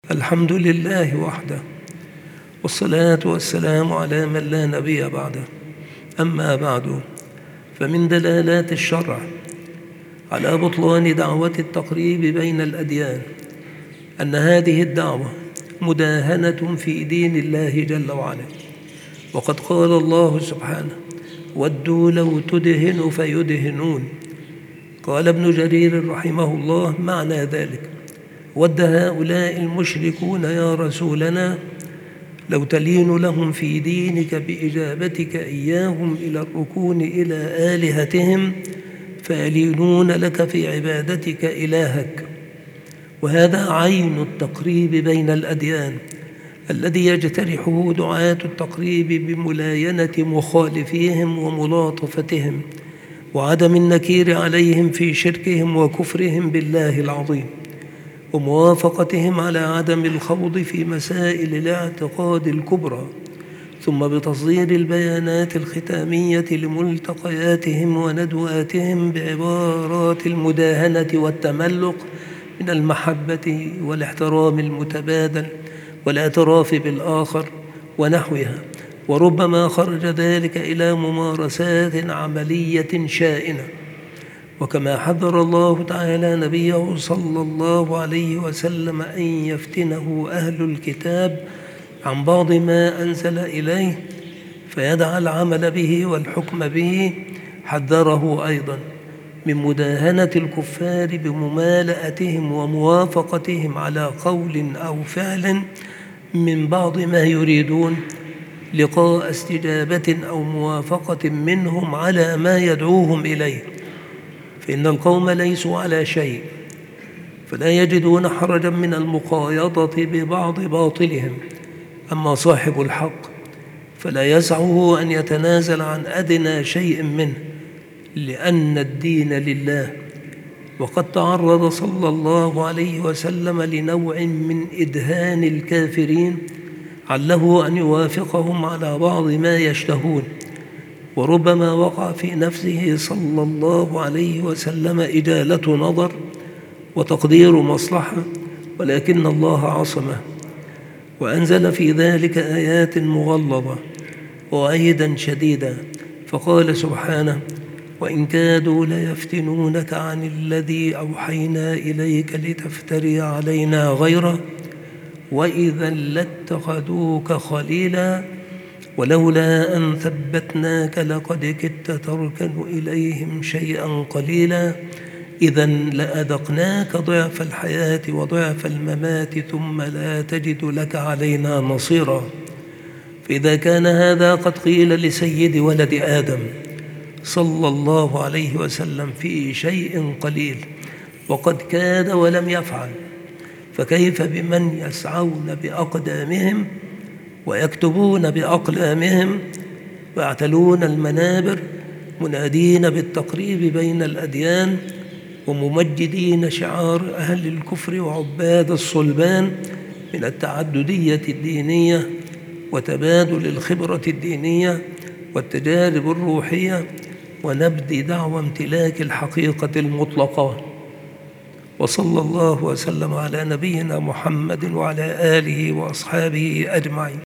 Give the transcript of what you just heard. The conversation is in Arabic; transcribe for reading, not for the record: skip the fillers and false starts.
الحمد لله وحده، والصلاة والسلام على من لا نبي بعده. أما بعد، فمن دلالات الشرع على بطلان دعوة التقريب بين الأديان أن هذه الدعوة مداهنة في دين الله جل وعلا، وقد قال الله سبحانه: ودوا لو تدهن فيدهنون. قال ابن جرير رحمه الله: معنى ذلك: ود هؤلاء المشركون يا رسولنا لو تلين لهم في دينك بإجابتك إياهم إلى الركون إلى آلهتهم فيلينون لك في عبادتك إلهك. وهذا عين التقريب بين الأديان الذي يجترحه دعاة التقريب بملاينة مخالفيهم وملاطفتهم وعدم النكير عليهم في شركهم وكفرهم بالله العظيم، وموافقتهم على عدم الخوض في مسائل الاعتقاد الكبرى، ثم بتصدير البيانات الختامية لملتقياتهم وندواتهم بعبارات المداهنة والتملق من المحبة والاحترام المتبادل والاعتراف بالآخر ونحوها، وربما خرج ذلك إلى ممارسات عملية شائنة. وكما حذر الله تعالى نبيه صلى الله عليه وسلم أن يفتنه أهل الكتاب عن بعض ما أنزل إليه فيدع العمل به والحكم به، حذره أيضا من مداهنة الكفار بممالأتهم وموافقتهم على قول أو فعل من بعض ما يريدون لقاء استجابة أو موافقة منهم على ما يدعوهم إليه، فإن القوم ليسوا على شيء، فلا يجدون حرجا من المقايضة ببعض باطلهم. أما صاحب الحق فلا يسعه أن يتنازل عن أدنى شيء منه، لأن الدين لله. وقد تعرض صلى الله عليه وسلم لنوع من إدهان الكافرين عله أن يوافقهم على بعض ما يشتهون، وربما وقع في نفسه صلى الله عليه وسلم إجالة نظر وتقدير مصلحة، ولكن الله عصمه وأنزل في ذلك آيات مغلظة وأيدا شديدا، فقال سبحانه: وإن كادوا ليفتنونك عن الذي أوحينا إليك لتفتري علينا غيره وإذا لاتخذوك خليلا ولولا أن ثبتناك لقد كدت تركن إليهم شيئا قليلا إذا لأذقناك ضعف الحياة وضعف الممات ثم لا تجد لك علينا نصيرا. فإذا كان هذا قد قيل لسيد ولد آدم صلى الله عليه وسلم في شيء قليل وقد كاد ولم يفعل، فكيف بمن يسعون بأقدامهم ويكتبون بأقلامهم ويعتلون المنابر منادين بالتقريب بين الأديان وممجدين شعار أهل الكفر وعباد الصلبان من التعددية الدينية وتبادل الخبرة الدينية والتجارب الروحية ونبذ دعوى امتلاك الحقيقة المطلقة. وصلى الله وسلم على نبينا محمد وعلى آله وأصحابه أجمعين.